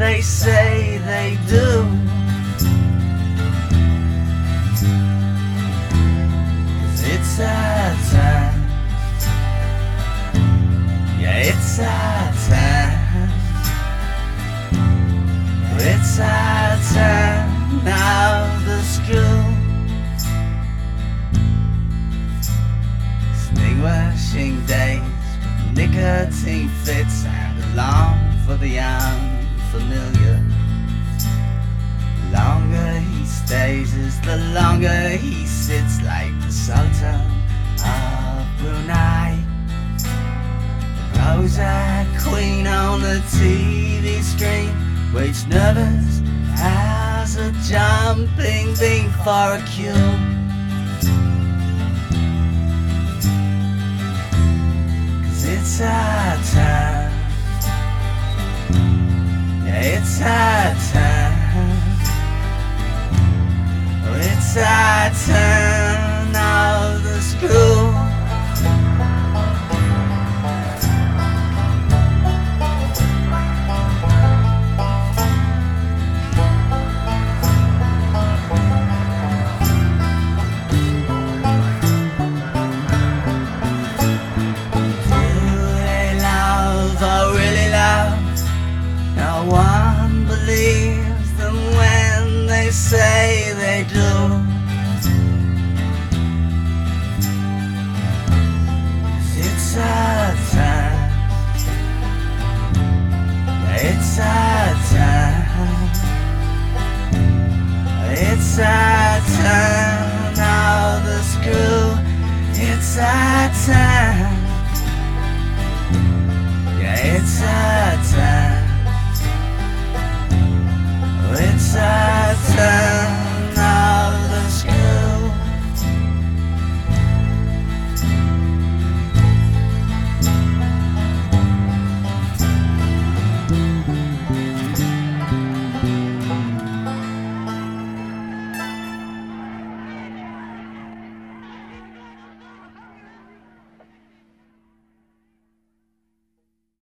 they say they do. 'Cause it's our time. Yeah, it's our time. It's our time now. The school sting washing days, nicotine fits and alarm for the unfamiliar. The longer he stays is the longer he sits, like the Sultan of Brunei. The rose-eyed queen on the TV screen waits nervous as a jumping bean for a cue. It's our time. Yeah, it's our time. Oh, it's our turn of the school. No one believes them when they say they do. 'Cause it's our time. Yeah, it's our time. It's our time. Now the school. It's our time.